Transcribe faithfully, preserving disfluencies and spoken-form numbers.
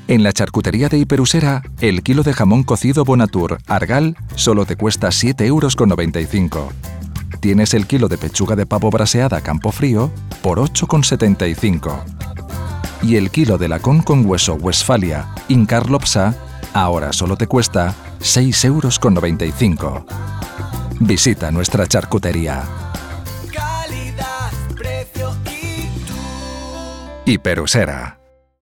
En la charcutería de Hiperusera, el kilo de jamón cocido Bonatur Argal solo te cuesta siete euros con noventa y cinco. Tienes el kilo de pechuga de pavo braseada Campofrío por ocho con setenta y cinco. Y el kilo de lacón con hueso Westfalia Incarlopsa ahora solo te cuesta seis euros con noventa y cinco. Visita nuestra charcutería. Calidad, precio y tú. Hiperusera.